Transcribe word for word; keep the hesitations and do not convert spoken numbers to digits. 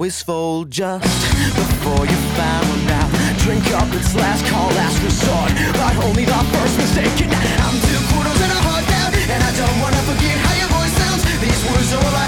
always fold just before you found out. Drink up, it's last call, last resort, but only the first mistake. And I'm two quarters and a heart down, and I don't wanna forget how your voice sounds. These words are all I